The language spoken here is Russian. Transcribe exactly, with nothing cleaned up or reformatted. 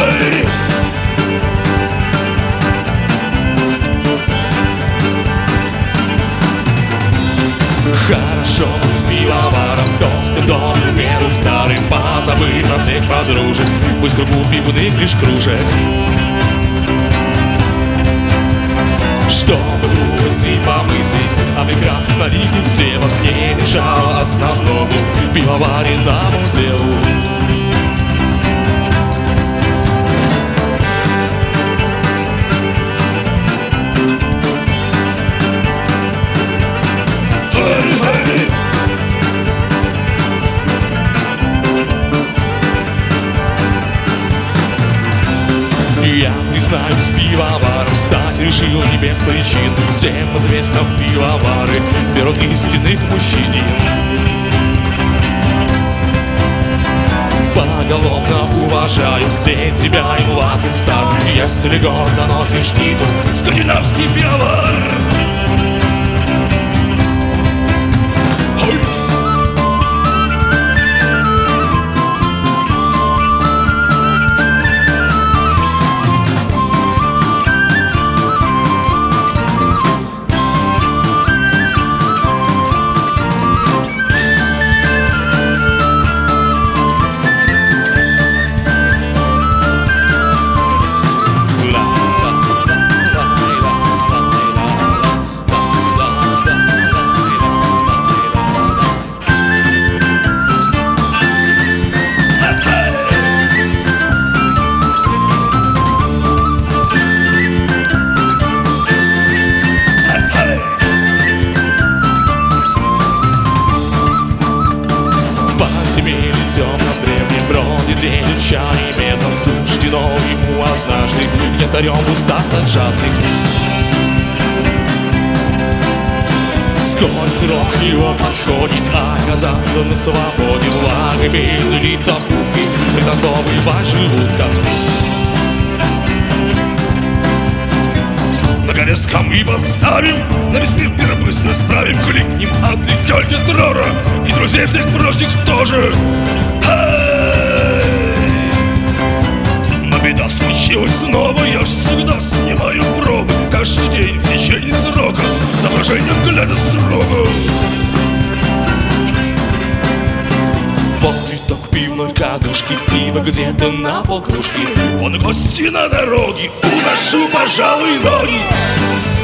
Хорошо с пивоваром, толстым дом, в меру старым, позабыв про всех подружек, пусть кругу пивных лишь кружек. Чтобы глупости помыслить о прекрасноликих девах не мешало основному пивоваренному делу. Я, признаюсь, пивоваром стать решил не без причин. Всем известно, в пивовары берут истинных мужчин. Поголовно уважают все тебя и млад и стар, если гордо носишь титул скандинавский пивовар. В темном древнем броде делит чай медом, суждено ему однажды янтарем уста стать жадным. Сквозь срок его подходит оказаться на свободе. Влага имеет лица пупки, пританцовывая желудком. На горе скамьи поставим, на весь мир пир быстро справим. Кликнем от Хёльги Трора и друзей всех прочих тоже. Но беда случилась снова, я ж всегда снимаю пробы каждый день в течение срока, с ображением глядя строго. Вот итог пивной кадушки, пиво где-то на полкружки. Вон гости на дороге, уношу, пожалуй, ноги.